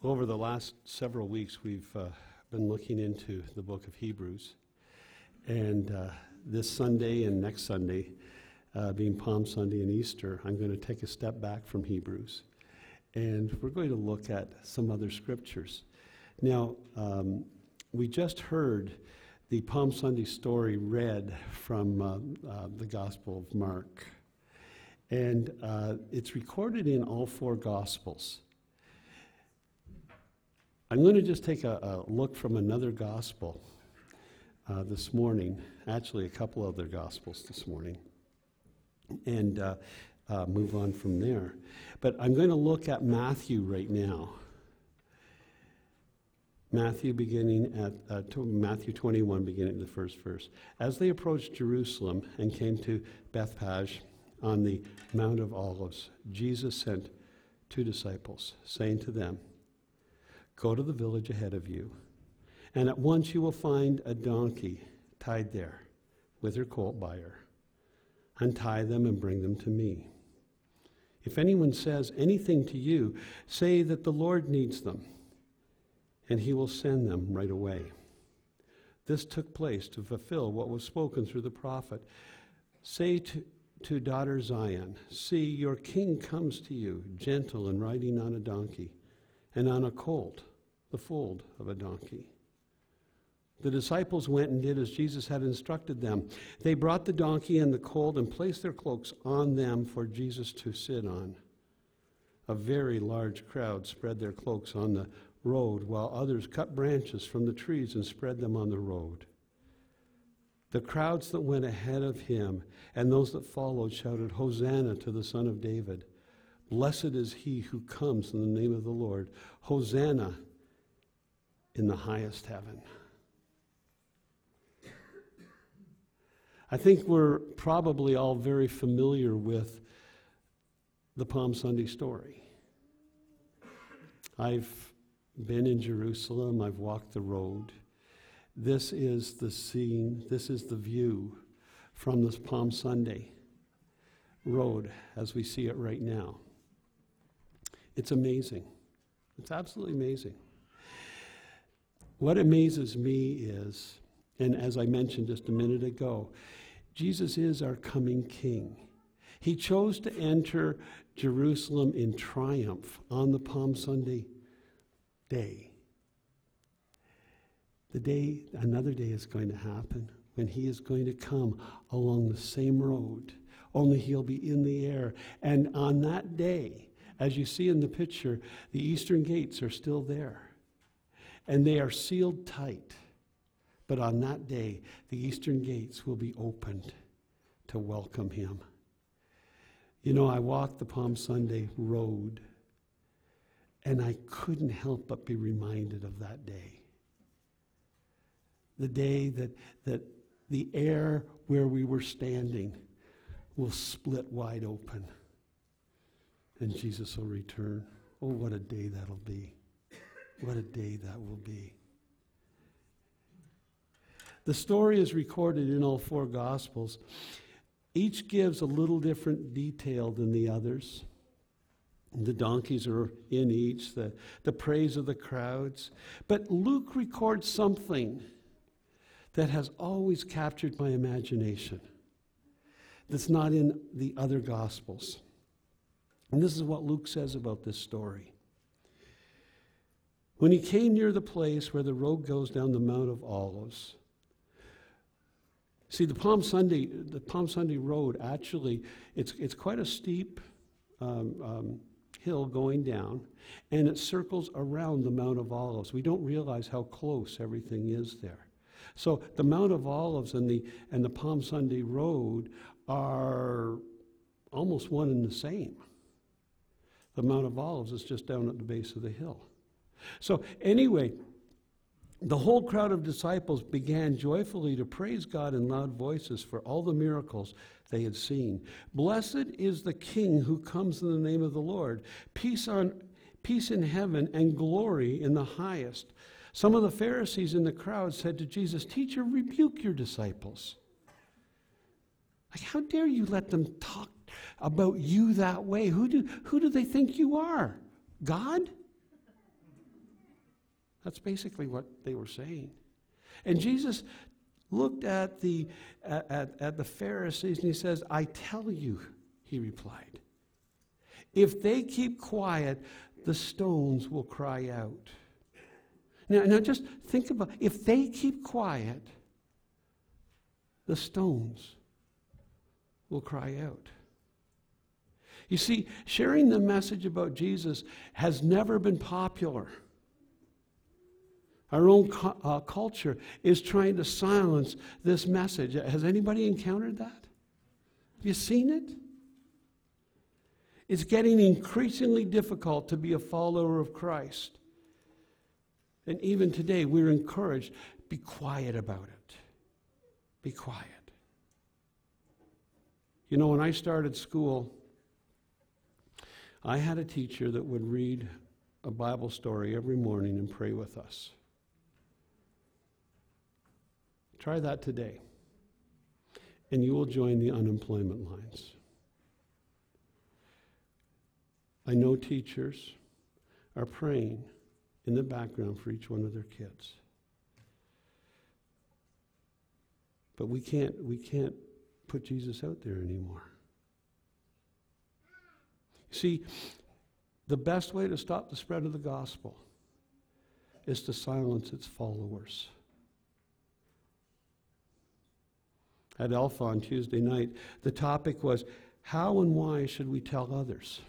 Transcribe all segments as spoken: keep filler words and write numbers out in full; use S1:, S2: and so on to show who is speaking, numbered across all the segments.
S1: Over the last several weeks, we've uh, been looking into the book of Hebrews. And uh, this Sunday and next Sunday, uh, being Palm Sunday and Easter, I'm going to take a step back from Hebrews. And we're going to look at some other scriptures. Now, um, we just heard the Palm Sunday story read from uh, uh, the Gospel of Mark. And uh, it's recorded in all four Gospels. I'm going to just take a, a look from another gospel uh, this morning, actually a couple other gospels this morning, and uh, uh, move on from there. But I'm going to look at Matthew right now. Matthew beginning at uh, to Matthew twenty-one, beginning at the first verse. As they approached Jerusalem and came to Bethphage on the Mount of Olives, Jesus sent two disciples, saying to them, "Go to the village ahead of you, and at once you will find a donkey tied there with her colt by her. Untie them and bring them to me. If anyone says anything to you, say that the Lord needs them, and he will send them right away." This took place to fulfill what was spoken through the prophet. "Say to, to daughter Zion, see, your king comes to you, gentle and riding on a donkey, and on a colt, the foal of a donkey." The disciples went and did as Jesus had instructed them. They brought the donkey and the colt and placed their cloaks on them for Jesus to sit on. A very large crowd spread their cloaks on the road, while others cut branches from the trees and spread them on the road. The crowds that went ahead of him and those that followed shouted, "Hosanna to the Son of David. Blessed is he who comes in the name of the Lord. Hosanna in the highest heaven." I think we're probably all very familiar with the Palm Sunday story. I've been in Jerusalem. I've walked the road. This is the scene, this is the view from this Palm Sunday road as we see it right now. It's amazing. It's absolutely amazing. What amazes me is, and as I mentioned just a minute ago, Jesus is our coming King. He chose to enter Jerusalem in triumph on the Palm Sunday day. The day, another day is going to happen when he is going to come along the same road, only he'll be in the air. And on that day, as you see in the picture, the eastern gates are still there. And they are sealed tight. But on that day, the eastern gates will be opened to welcome him. You know, I walked the Palm Sunday road, and I couldn't help but be reminded of that day. The day that, that the air where we were standing will split wide open, and Jesus will return. Oh, what a day that'll be. What a day that will be. The story is recorded in all four Gospels. Each gives a little different detail than the others. The donkeys are in each, the, the praise of the crowds. But Luke records something that has always captured my imagination that's not in the other Gospels. And this is what Luke says about this story. When he came near the place where the road goes down the Mount of Olives. See, the Palm Sunday, the Palm Sunday road, actually, it's it's quite a steep um, um, hill going down, and it circles around the Mount of Olives. We don't realize how close everything is there. So the Mount of Olives and the and the Palm Sunday road are almost one and the same. The Mount of Olives is just down at the base of the hill. So anyway, the whole crowd of disciples began joyfully to praise God in loud voices for all the miracles they had seen. "Blessed is the King who comes in the name of the Lord. Peace on peace in heaven and glory in the highest." Some of the Pharisees in the crowd said to Jesus, "Teacher, rebuke your disciples." Like, how dare you let them talk about you that way? Who do, who do they think you are? God? That's basically what they were saying. And Jesus looked at the, at, at, at the Pharisees and he says, I tell you, he replied, if they keep quiet, the stones will cry out. Now, now just think about, if they keep quiet, the stones will cry out. You see, sharing the message about Jesus has never been popular. Our own cu- uh, culture is trying to silence this message. Has anybody encountered that? Have you seen it? It's getting increasingly difficult to be a follower of Christ. And even today, we're encouraged, be quiet about it. Be quiet. You know, when I started school, I had a teacher that would read a Bible story every morning and pray with us. Try that today, and you will join the unemployment lines. I know teachers are praying in the background for each one of their kids. But we can't, we can't put Jesus out there anymore. See, the best way to stop the spread of the gospel is to silence its followers. At Alpha on Tuesday night, the topic was, how and why should we tell others?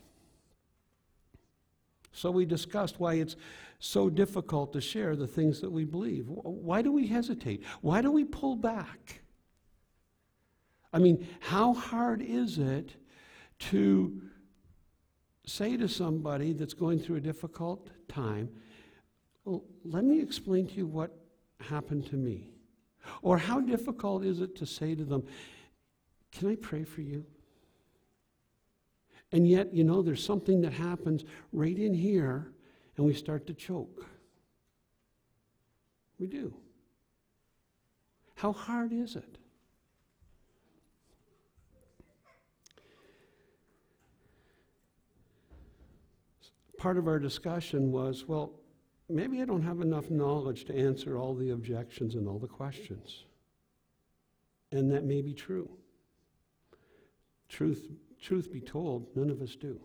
S1: So we discussed why it's so difficult to share the things that we believe. Why do we hesitate? Why do we pull back? I mean, how hard is it to say to somebody that's going through a difficult time, well, let me explain to you what happened to me? Or how difficult is it to say to them, can I pray for you? And yet, you know, there's something that happens right in here, and we start to choke. We do. How hard is it? Part of our discussion was, well, maybe I don't have enough knowledge to answer all the objections and all the questions. And that may be true. Truth, truth be told, none of us do.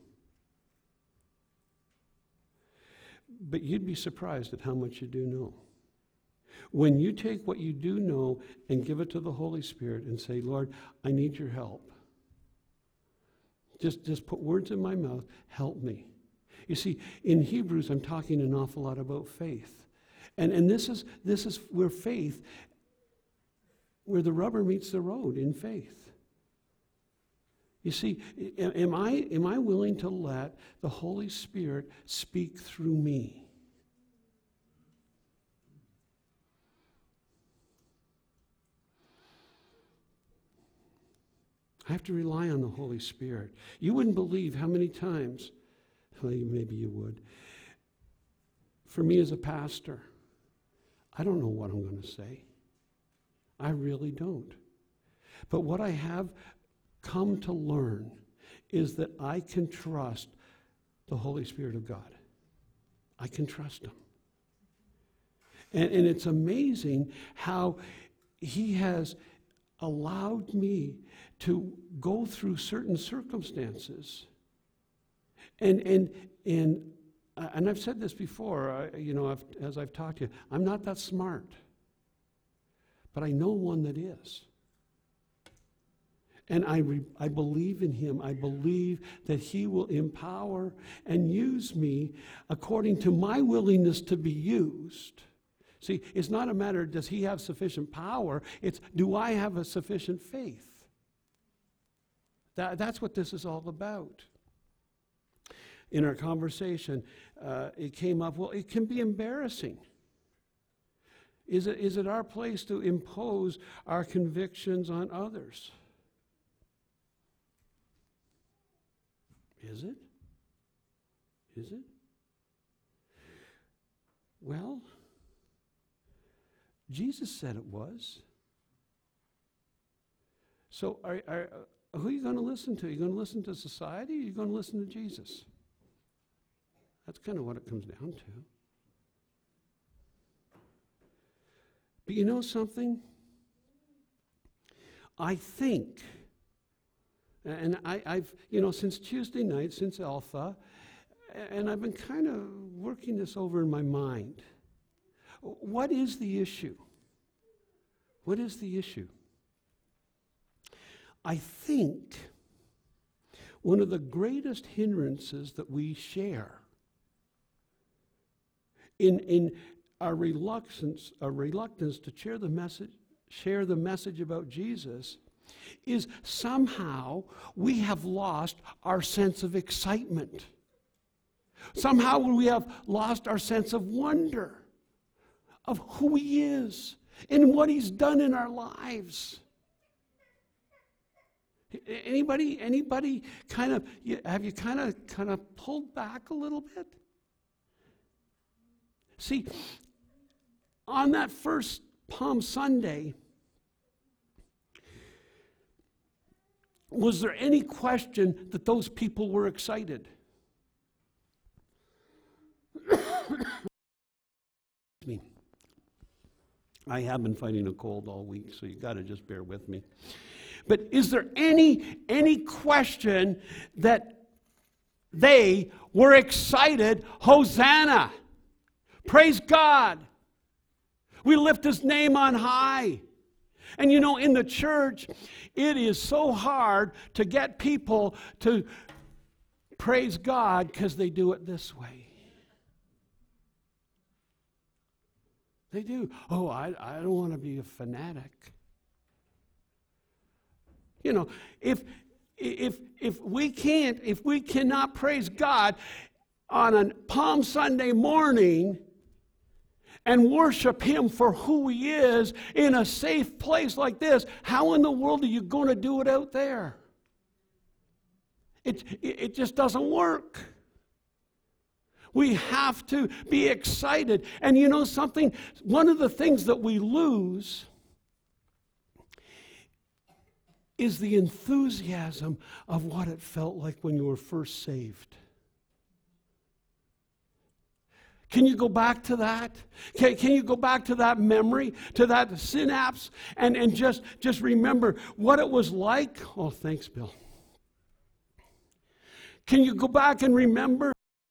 S1: But you'd be surprised at how much you do know. When you take what you do know and give it to the Holy Spirit and say, Lord, I need your help. Just, just put words in my mouth, help me. You see, in Hebrews, I'm talking an awful lot about faith. And, and this is, this is where faith, where the rubber meets the road in faith. You see, am I, am I willing to let the Holy Spirit speak through me? I have to rely on the Holy Spirit. You wouldn't believe how many times, well, maybe you would. For me as a pastor, I don't know what I'm going to say. I really don't. But what I have come to learn is that I can trust the Holy Spirit of God. I can trust him. And, and it's amazing how he has allowed me to go through certain circumstances. And and and uh, and I've said this before, uh, you know, I've, as I've talked to you, I'm not that smart, but I know one that is. And I re, I believe in him. I believe that he will empower and use me according to my willingness to be used. See, it's not a matter of does he have sufficient power, it's do I have a sufficient faith? That, that's what this is all about. In our conversation, uh, it came up, well, it can be embarrassing. Is it, is it our place to impose our convictions on others? Is it? Is it? Well, Jesus said it was. So are, are, who are you going to listen to? Are you going to listen to society or are you going to listen to Jesus? That's kind of what it comes down to. But you know something? I think, and I, I've, you know, since Tuesday night, since Alpha, and I've been kind of working this over in my mind. What is the issue? What is the issue? I think one of the greatest hindrances that we share in, in our reluctance, our reluctance to share the message, share the message about Jesus is somehow we have lost our sense of excitement. Somehow we have lost our sense of wonder of who he is and what he's done in our lives. Anybody, anybody kind of, have you kind of, kind of pulled back a little bit? See, on that first Palm Sunday, was there any question that those people were excited? me. I have been fighting a cold all week, so you got to just bear with me. But is there any any question that they were excited? Hosanna! Praise God! We lift his name on high. And you know, in the church, it is so hard to get people to praise God because they do it this way. They do. Oh, I, I don't want to be a fanatic. You know, if if if we can't, if we cannot praise God on a Palm Sunday morning and worship him for who he is in a safe place like this, how in the world are you going to do it out there? It, it, it just doesn't work. We have to be excited. And you know something? One of the things that we lose is the enthusiasm of what it felt like when you were first saved. Can you go back to that? Can, can you go back to that memory, to that synapse, and, and just, just remember what it was like? Oh, thanks, Bill. Can you go back and remember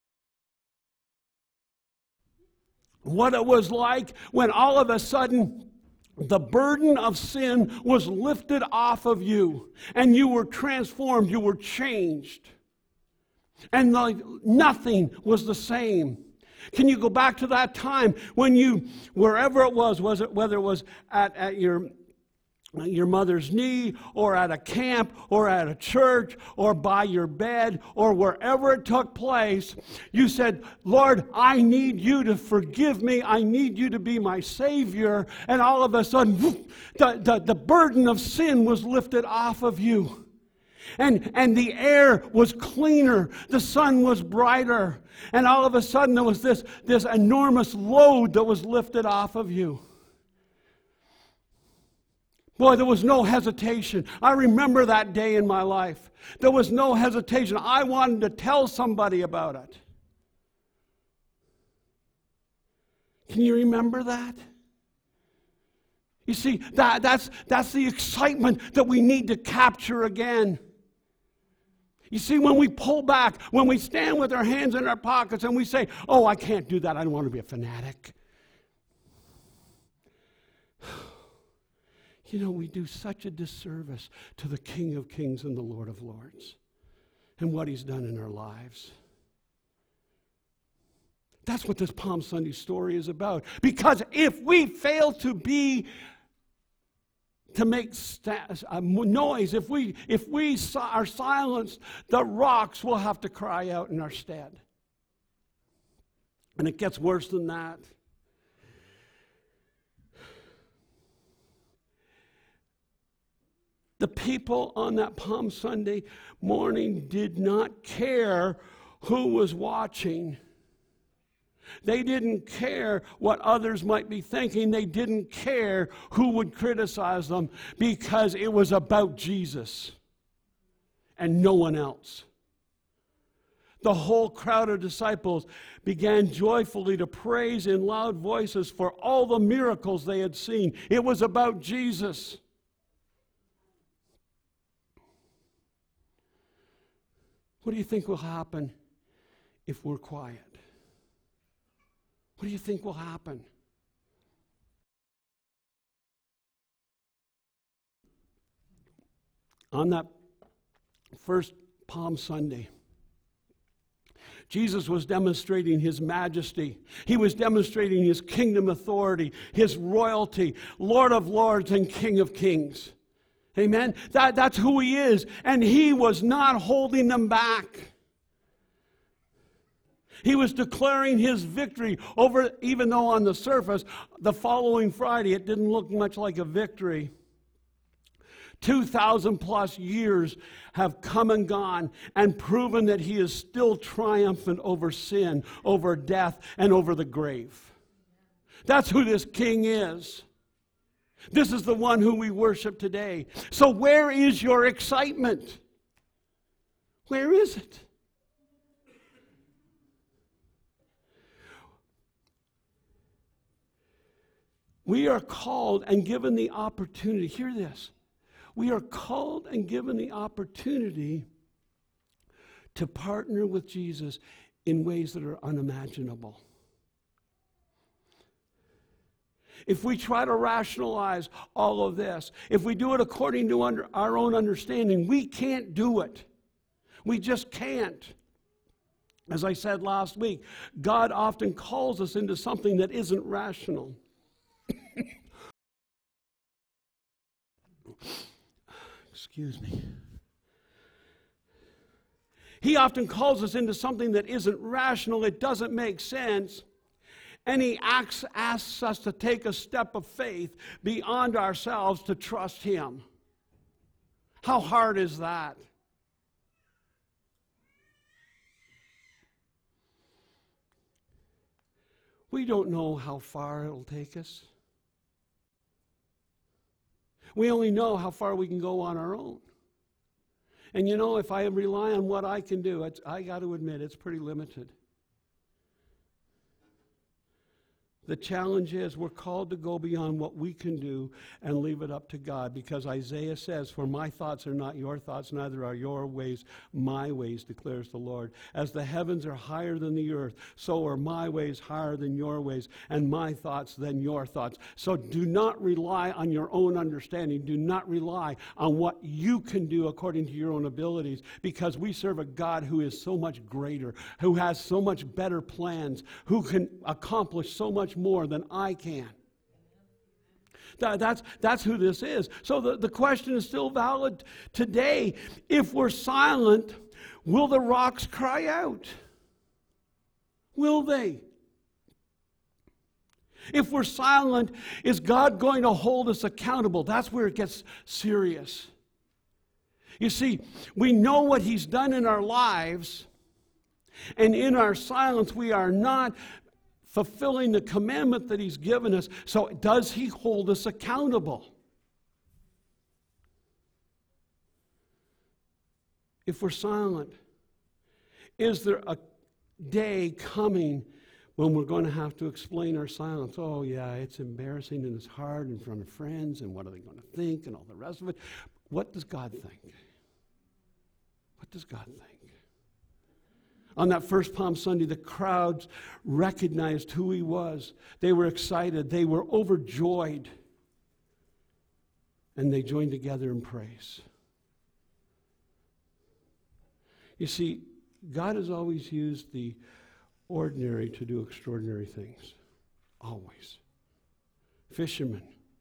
S1: what it was like when all of a sudden the burden of sin was lifted off of you and you were transformed, you were changed, and like nothing was the same? Can you go back to that time when you, wherever it was, was it whether it was at, at your your mother's knee, or at a camp, or at a church, or by your bed, or wherever it took place, you said, Lord, I need you to forgive me. I need you to be my Savior. And all of a sudden, the, the, the burden of sin was lifted off of you. And, and the air was cleaner. The sun was brighter. And all of a sudden, there was this, this enormous load that was lifted off of you. Boy, there was no hesitation. I remember that day in my life. There was no hesitation. I wanted to tell somebody about it. Can you remember that? You see, that, that's, that's the excitement that we need to capture again. You see, when we pull back, when we stand with our hands in our pockets and we say, oh, I can't do that. I don't want to be a fanatic. You know, we do such a disservice to the King of Kings and the Lord of Lords and what he's done in our lives. That's what this Palm Sunday story is about. Because if we fail to be, to make st- a noise, if we, if we are silenced, the rocks will have to cry out in our stead. And it gets worse than that. The people on that Palm Sunday morning did not care who was watching. They didn't care what others might be thinking. They didn't care who would criticize them because it was about Jesus and no one else. The whole crowd of disciples began joyfully to praise in loud voices for all the miracles they had seen. It was about Jesus. What do you think will happen if we're quiet? What do you think will happen? On that first Palm Sunday, Jesus was demonstrating his majesty. He was demonstrating his kingdom authority, his royalty, Lord of lords and King of kings. Amen? That, that's who he is. And he was not holding them back. He was declaring his victory over, even though on the surface, the following Friday, it didn't look much like a victory. two thousand plus years have come and gone and proven that he is still triumphant over sin, over death, and over the grave. That's who this king is. This is the one who we worship today. So where is your excitement? Where is it? We are called and given the opportunity. Hear this. We are called and given the opportunity to partner with Jesus in ways that are unimaginable. If we try to rationalize all of this, if we do it according to under our own understanding, we can't do it. We just can't. As I said last week, God often calls us into something that isn't rational. Excuse me. He often calls us into something that isn't rational, it doesn't make sense, and he asks, asks us to take a step of faith beyond ourselves to trust him. How hard is that? We don't know how far it'll take us. We only know how far we can go on our own. And you know, if I rely on what I can do, it's, I got to admit, it's pretty limited. The challenge is we're called to go beyond what we can do and leave it up to God, because Isaiah says, "For my thoughts are not your thoughts, neither are your ways my ways, declares the Lord. As the heavens are higher than the earth, so are my ways higher than your ways, and my thoughts than your thoughts." So do not rely on your own understanding. Do not rely on what you can do according to your own abilities, because we serve a God who is so much greater, who has so much better plans, who can accomplish so much more than I can. That, that's, that's who this is. So the, the question is still valid today. If we're silent, will the rocks cry out? Will they? If we're silent, is God going to hold us accountable? That's where it gets serious. You see, we know what he's done in our lives, and in our silence we are not fulfilling the commandment that he's given us. So does he hold us accountable? If we're silent, is there a day coming when we're going to have to explain our silence? Oh yeah, it's embarrassing and it's hard in front of friends, and what are they going to think, and all the rest of it. What does God think? What does God think? On that first Palm Sunday, the crowds recognized who he was. They were excited. They were overjoyed. And they joined together in praise. You see, God has always used the ordinary to do extraordinary things. Always. Fishermen.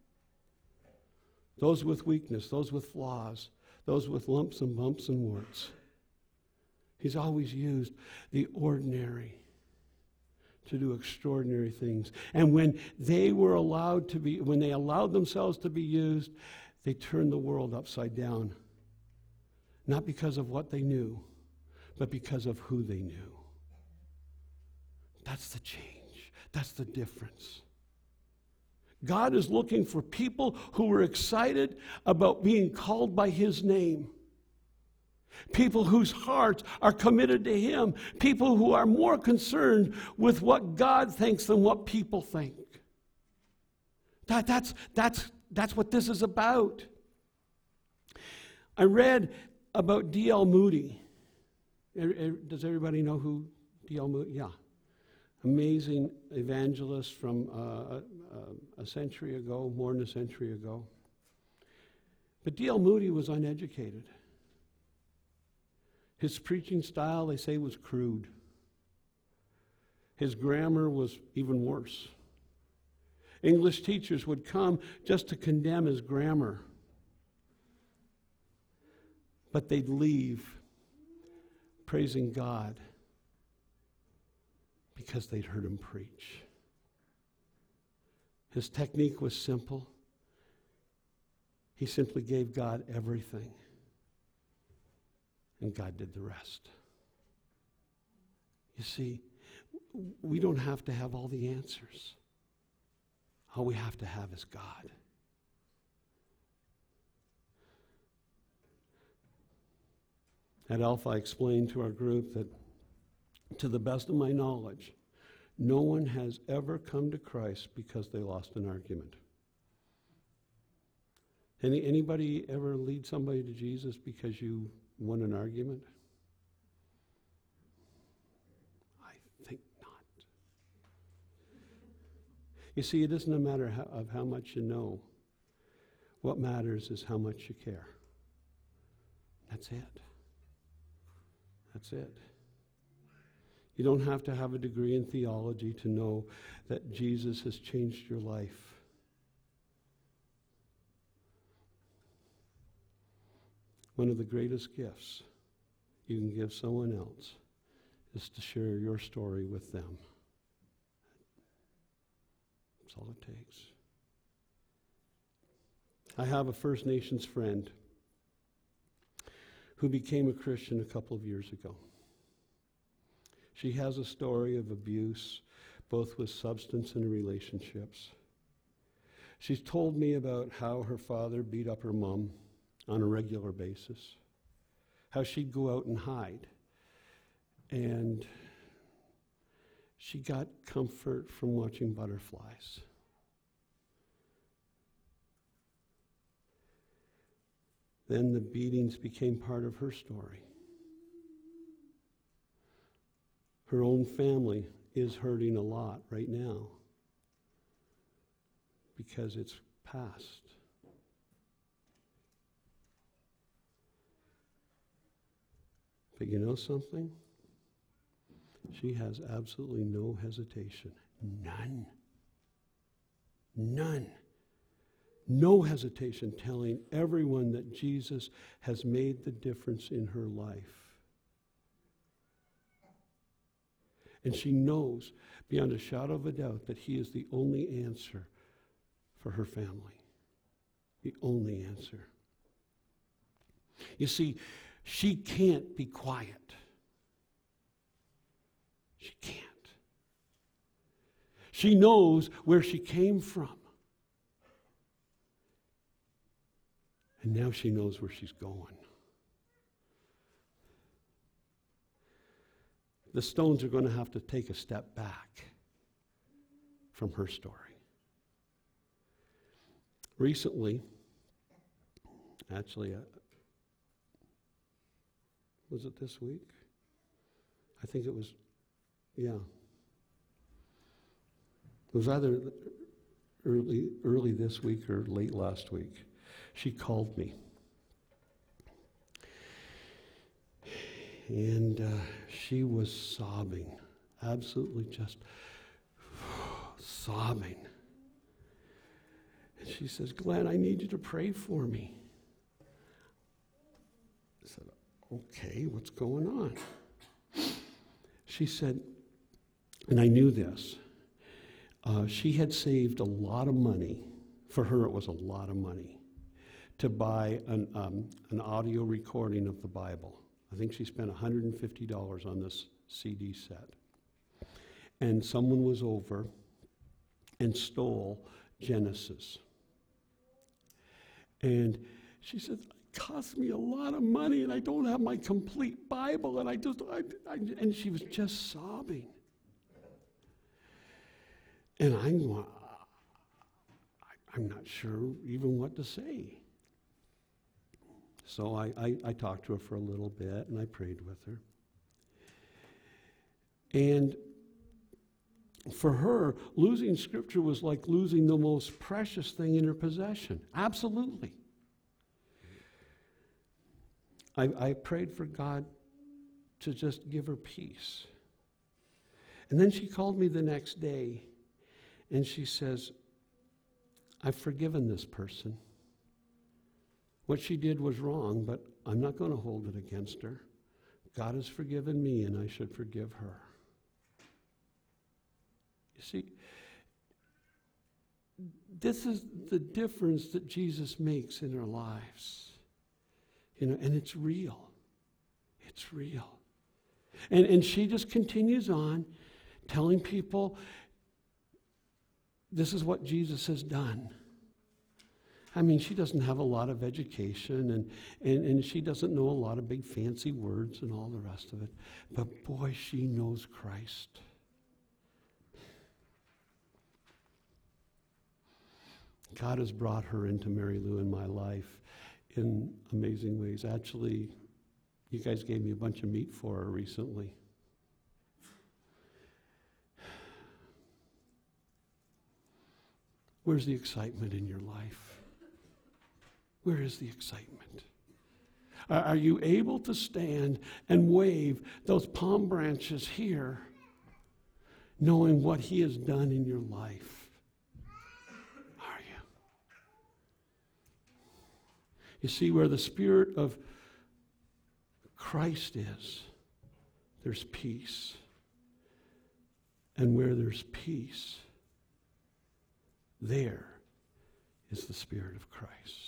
S1: Those with weakness, those with flaws, those with lumps and bumps and warts. He's always used the ordinary to do extraordinary things. And when they were allowed to be, when they allowed themselves to be used, they turned the world upside down. Not because of what they knew, but because of who they knew. That's the change. That's the difference. God is looking for people who are excited about being called by his name. People whose hearts are committed to Him. People who are more concerned with what God thinks than what people think. That, that's, that's, that's what this is about. I read about D L Moody. Does everybody know who D L Moody? Yeah. Amazing evangelist from uh, a, a century ago, more than a century ago. But D L Moody was uneducated. His preaching style, they say, was crude. His grammar was even worse. English teachers would come just to condemn his grammar. But they'd leave praising God because they'd heard him preach. His technique was simple. He simply gave God everything. And God did the rest. You see, we don't have to have all the answers. All we have to have is God. At Alpha, I explained to our group that, to the best of my knowledge, no one has ever come to Christ because they lost an argument. Any, anybody ever lead somebody to Jesus because you won an argument? I think not. You see, it isn't a matter how, of how much you know. What matters is how much you care. That's it. That's it. You don't have to have a degree in theology to know that Jesus has changed your life. One of the greatest gifts you can give someone else is to share your story with them. That's all it takes. I have a First Nations friend who became a Christian a couple of years ago. She has a story of abuse, both with substance and relationships. She's told me about how her father beat up her mom on a regular basis, how she'd go out and hide. And she got comfort from watching butterflies. Then the beatings became part of her story. Her own family is hurting a lot right now because it's past. But you know something? She has absolutely no hesitation. None. None. No hesitation telling everyone that Jesus has made the difference in her life. And she knows beyond a shadow of a doubt that he is the only answer for her family. The only answer. You see, she can't be quiet. She can't. She knows where she came from. And now she knows where she's going. The Stones are going to have to take a step back from her story. Recently, actually, uh, was it this week? I think it was, yeah. It was either early, early this week or late last week. She called me. And uh, she was sobbing, absolutely just sobbing. And she says, Glenn, I need you to pray for me. I said, okay, what's going on? She said, and I knew this, uh, she had saved a lot of money. For her, it was a lot of money to buy an, um, an audio recording of the Bible. I think she spent one hundred fifty dollars on this C D set. And someone was over and stole Genesis. And she said, cost me a lot of money, and I don't have my complete Bible, and I just, I, I, and she was just sobbing. And I'm, I'm not sure even what to say. So I, I, I talked to her for a little bit, and I prayed with her. And for her, losing Scripture was like losing the most precious thing in her possession. Absolutely. I, I prayed for God to just give her peace. And then she called me the next day, and she says, I've forgiven this person. What she did was wrong, but I'm not going to hold it against her. God has forgiven me, and I should forgive her. You see, this is the difference that Jesus makes in our lives. You know, and it's real. It's real. And, and she just continues on telling people, this is what Jesus has done. I mean, she doesn't have a lot of education, and, and, and she doesn't know a lot of big fancy words and all the rest of it. But boy, she knows Christ. God has brought her into Mary Lou in my life in amazing ways. Actually, you guys gave me a bunch of meat for her recently. Where's the excitement in your life? Where is the excitement? Are, are you able to stand and wave those palm branches here, knowing what He has done in your life? Are you? You see, where the Spirit of Christ is, there's peace. And where there's peace, there is the Spirit of Christ.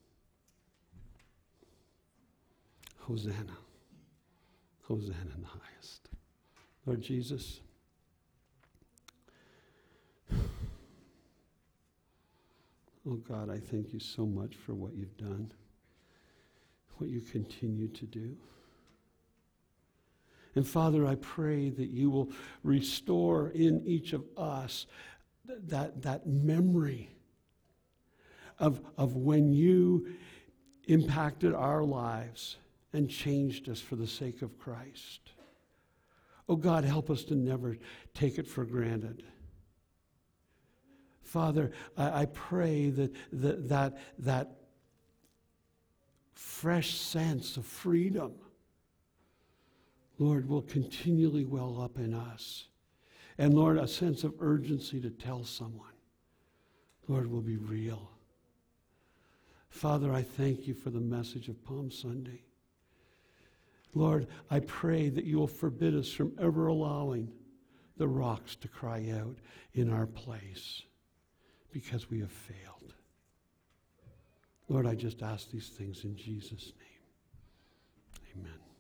S1: Hosanna. Hosanna in the highest. Lord Jesus, oh God, I thank you so much for what you've done, what you continue to do. And Father, I pray that you will restore in each of us th- that, that memory of, of when you impacted our lives and changed us for the sake of Christ. Oh God, help us to never take it for granted. Father, I, I pray that, that that that fresh sense of freedom, Lord, will continually well up in us. And Lord, a sense of urgency to tell someone, Lord, will be real. Father, I thank you for the message of Palm Sunday. Lord, I pray that you will forbid us from ever allowing the rocks to cry out in our place because we have failed. Lord, I just ask these things in Jesus' name. Amen.